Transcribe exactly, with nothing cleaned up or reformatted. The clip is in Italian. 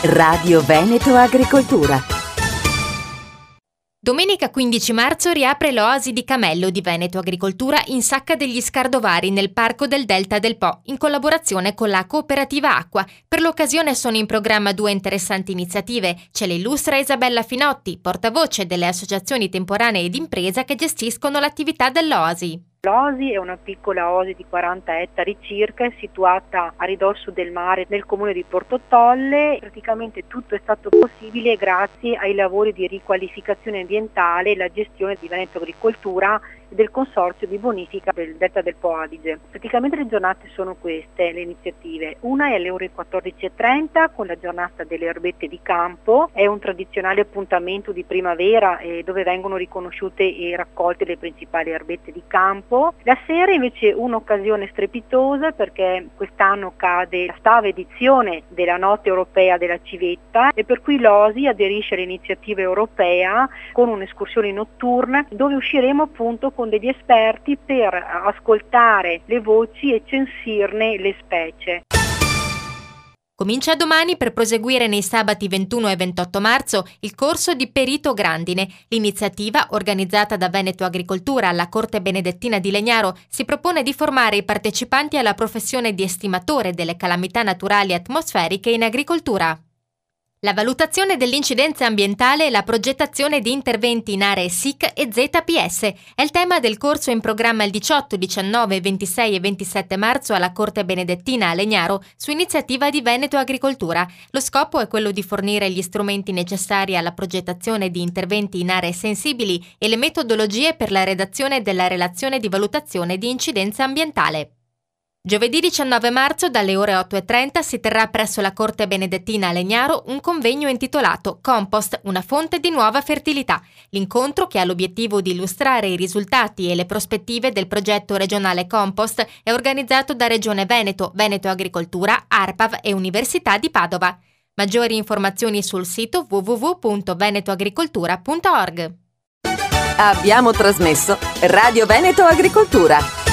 Radio Veneto Agricoltura. Domenica quindici marzo riapre l'Oasi di Camello di Veneto Agricoltura in Sacca degli Scardovari nel Parco del Delta del Po, in collaborazione con la Cooperativa Acqua. Per l'occasione sono in programma due interessanti iniziative. Ce le illustra Isabella Finotti, portavoce delle associazioni temporanee d'impresa che gestiscono l'attività dell'Oasi. L'Oasi è una piccola oasi di quaranta ettari circa, situata a ridosso del mare nel comune di Portotolle. Praticamente tutto è stato possibile grazie ai lavori di riqualificazione ambientale e la gestione di Veneto Agricoltura e del consorzio di bonifica del Delta del Po Adige. Praticamente le giornate sono queste, le iniziative. Una è alle ore quattordici e trenta con la giornata delle erbette di campo, è un tradizionale appuntamento di primavera eh, dove vengono riconosciute e raccolte le principali erbette di campo. La sera invece un'occasione strepitosa perché quest'anno cade la ottava edizione della Notte Europea della Civetta e per cui l'Oasi aderisce all'iniziativa europea con un'escursione notturna dove usciremo appunto con degli esperti per ascoltare le voci e censirne le specie. Comincia domani per proseguire nei sabati ventuno e ventotto marzo il corso di Perito Grandine. L'iniziativa, organizzata da Veneto Agricoltura alla Corte Benedettina di Legnaro, si propone di formare i partecipanti alla professione di estimatore delle calamità naturali atmosferiche in agricoltura. La valutazione dell'incidenza ambientale e la progettazione di interventi in aree S I C e Z P S è il tema del corso in programma il diciotto, diciannove, ventisei e ventisette marzo alla Corte Benedettina a Legnaro su iniziativa di Veneto Agricoltura. Lo scopo è quello di fornire gli strumenti necessari alla progettazione di interventi in aree sensibili e le metodologie per la redazione della relazione di valutazione di incidenza ambientale. Giovedì diciannove marzo dalle ore otto e trenta si terrà presso la Corte Benedettina a Legnaro un convegno intitolato Compost, una fonte di nuova fertilità. L'incontro, che ha l'obiettivo di illustrare i risultati e le prospettive del progetto regionale Compost, è organizzato da Regione Veneto, Veneto Agricoltura, ARPAV e Università di Padova. Maggiori informazioni sul sito w w w punto veneto agricoltura punto org. Abbiamo trasmesso Radio Veneto Agricoltura.